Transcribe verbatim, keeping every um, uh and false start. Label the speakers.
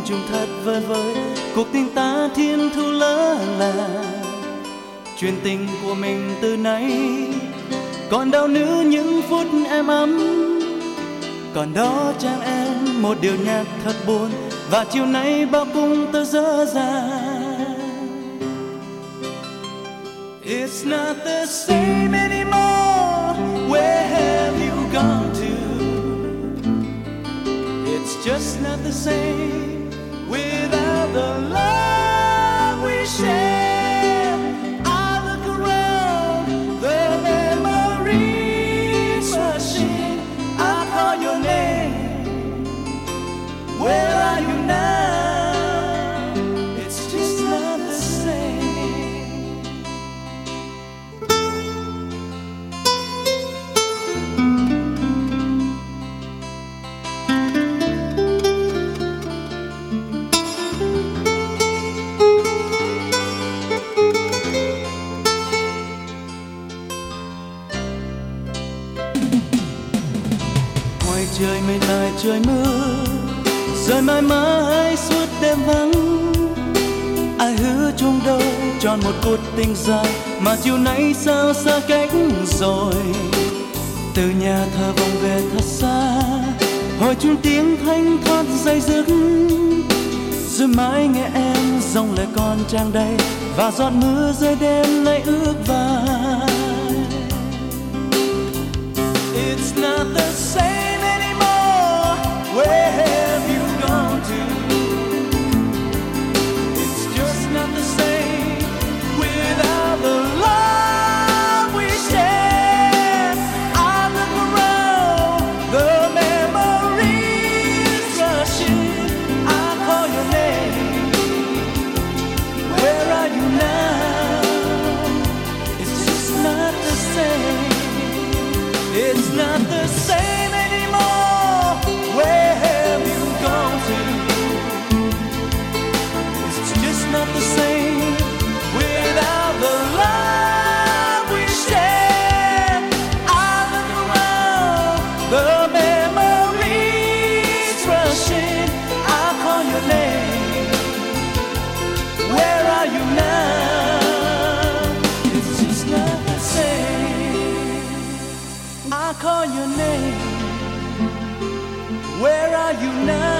Speaker 1: chung thật vơi vơi, cuộc tình ta thiên thu lỡ là chuyện tình của mình từ nay còn đau nữ những phút em ấm, còn đó chàng em một điều nhạc thật buồn và chiều nay bao cung tơ dở dang. It's not the same anymore. Where have you gone to? It's just not the same without the love we share. I look around, the memories rushing. I call your name. Where are you now? It's just not the same. Trời mây dài trời mưa rồi mãi mãi suốt đêm vắng, ai hứa chung đâu tròn một cuộc tình dài mà chiều nay sao xa cách rồi. Từ nhà thờ vòng về thật xa, hồi chuông tiếng thanh thoát dây dứt, rồi mãi nghe em dòng lời con trang đầy và giọt mưa rơi đêm nay ướt vai. It's not the same anymore. Where have you gone to? It's just not the same without the love we share. I look around, the memories rushing. I call your name. Where are you now? It's just not the same. It's not the same anymore. Where have you gone to? It's just not the same without the love we share. I look around, the memories rushing. I call your name. Where are you now? It's just not the same. I call your name. Where are you now?